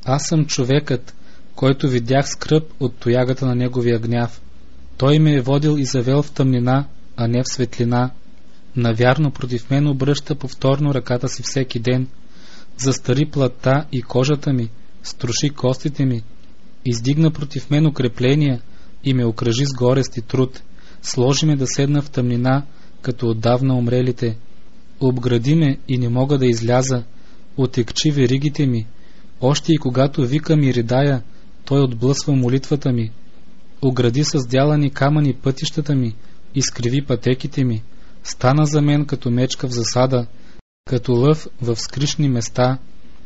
Аз съм човекът, който видях скръб от тоягата на неговия гняв. Той ме е водил и завел в тъмнина, а не в светлина. Навярно против мен обръща повторно ръката си всеки ден. Застари плътта и кожата ми, струши костите ми. Издигна против мен укрепления и ме окръжи с горести труд. Сложи ме да седна в тъмнина, като отдавна умрелите. Обгради ме и не мога да изляза. Отекчи веригите ми. Още и когато викам и ридая, той отблъсва молитвата ми. Огради с дялани камъни пътищата ми, изкриви пътеките ми. Стана за мен като мечка в засада, като лъв в скришни места.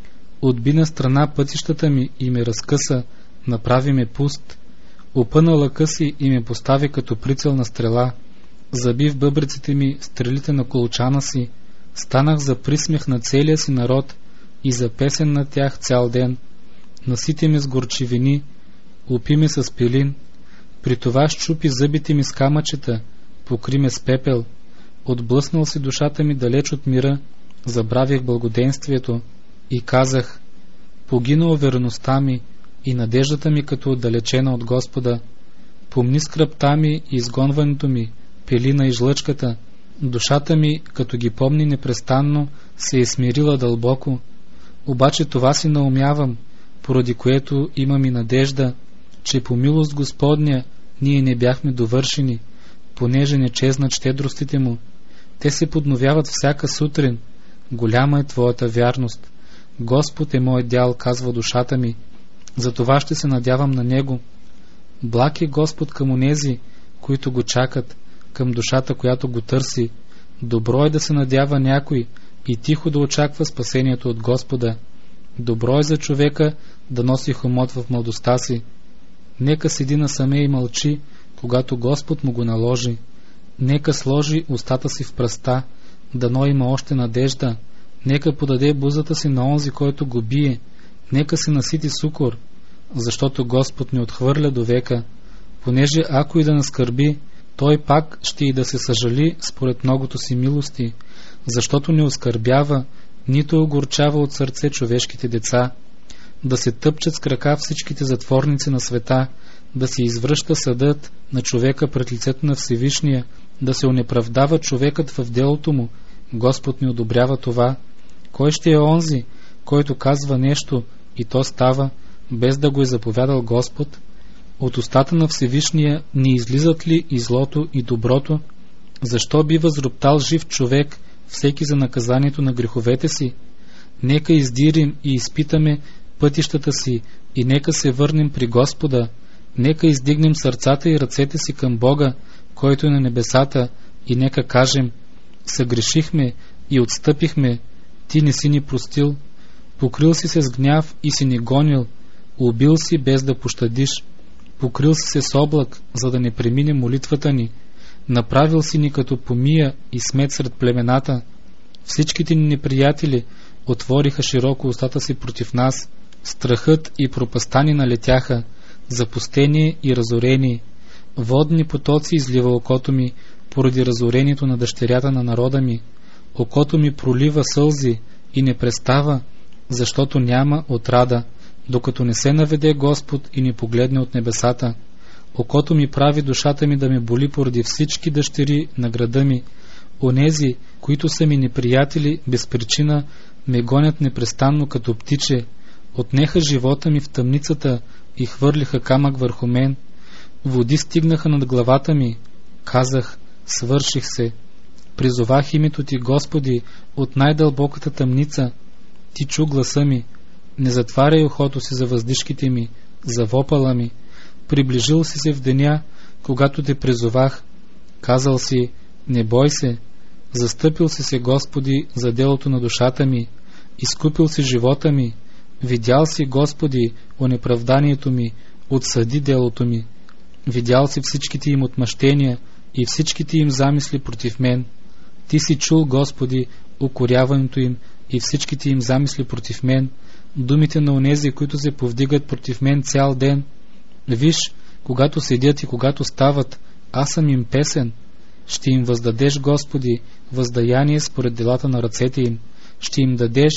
Отби на страна пътищата ми и ме разкъса, направи ме пуст. Опъна лъка си и ме постави като прицелна стрела. Заби в бъбреците ми стрелите на колчана си. Станах за присмех на целия си народ и за песен на тях цял ден. Насити ме с горчивини, опи ме с пилин. При това щупи зъбите ми с камъчета, покри ме с пепел. Отблъснал си душата ми далеч от мира, забравих благоденствието и казах: погина увереността ми и надеждата ми като отдалечена от Господа. Помни скръбта ми и изгонването ми, пелина и жлъчката. Душата ми, като ги помни непрестанно, се е смирила дълбоко. Обаче това си наумявам, поради което имам и надежда, че по милост Господня ние не бяхме довършени, понеже не чезнат щедростите му. Те се подновяват всяка сутрин. Голяма е твоята вярност. Господ е мой дял, казва душата ми. Затова ще се надявам на Него. Благ е Господ към онези, които го чакат, към душата, която го търси. Добро е да се надява някой и тихо да очаква спасението от Господа. Добро е за човека да носи хомот в младостта си. Нека седи насаме и мълчи, когато Господ му го наложи. Нека сложи устата си в пръста, дано има още надежда. Нека подаде бузата си на онзи, който го бие. Нека се насити с укор, защото Господ не отхвърля до века. Понеже ако и да наскърби, той пак ще и да се съжали според многото си милости, защото не оскърбява, нито огорчава от сърце човешките деца. Да се тъпчат с крака всичките затворници на света, да се извръща съдът на човека пред лицето на Всевишния, да се онеправдава човекът в делото му. Господ не одобрява това. Кой ще е онзи, който казва нещо и то става, без да го е заповядал Господ? От устата на Всевишния не излизат ли и злото и доброто? Защо би възроптал жив човек всеки за наказанието на греховете си? Нека издирим и изпитаме пътищата си и нека се върнем при Господа. Нека издигнем сърцата и ръцете си към Бога, който е на небесата, и нека кажем: съгрешихме и отстъпихме, ти не си ни простил. Покрил си се с гняв и си ни гонил, убил си без да пощадиш. Покрил си се с облак, за да не премине молитвата ни. Направил си ни като помия и смет сред племената. Всичките ни неприятели отвориха широко устата си против нас. Страхът и пропастта ни налетяха, запустение и разорение. Водни потоци излива окото ми поради разорението на дъщерята на народа ми. Окото ми пролива сълзи и не престава, защото няма отрада, докато не се наведе Господ и ни погледне от небесата. Окото ми прави душата ми да ме боли поради всички дъщери на града ми. Онези, които са ми неприятели, без причина ме гонят непрестанно като птиче. Отнеха живота ми в тъмницата и хвърлиха камък върху мен. Води стигнаха над главата ми. Казах: свърших се. Призовах името ти, Господи, от най-дълбоката тъмница. Ти чу гласа ми. Не затваряй ухото си за въздишките ми, за вопъла ми. Приближил си се в деня, когато те призовах. Казал си: не бой се. Застъпил си се, Господи, за делото на душата ми. Изкупил си живота ми. Видял си, Господи, онеправданието ми, отсъди делото ми. Видял си всичките им отмъщения и всичките им замисли против мен. Ти си чул, Господи, укоряването им и всичките им замисли против мен, думите на онези, които се повдигат против мен цял ден. Виж, когато седят и когато стават, аз съм им песен. Ще им въздадеш, Господи, въздаяние според делата на ръцете им. Ще им дадеш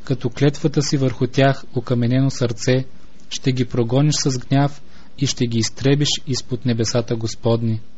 като клетвата си върху тях окаменено сърце, ще ги прогониш с гняв и ще ги изтребиш изпод небесата Господни.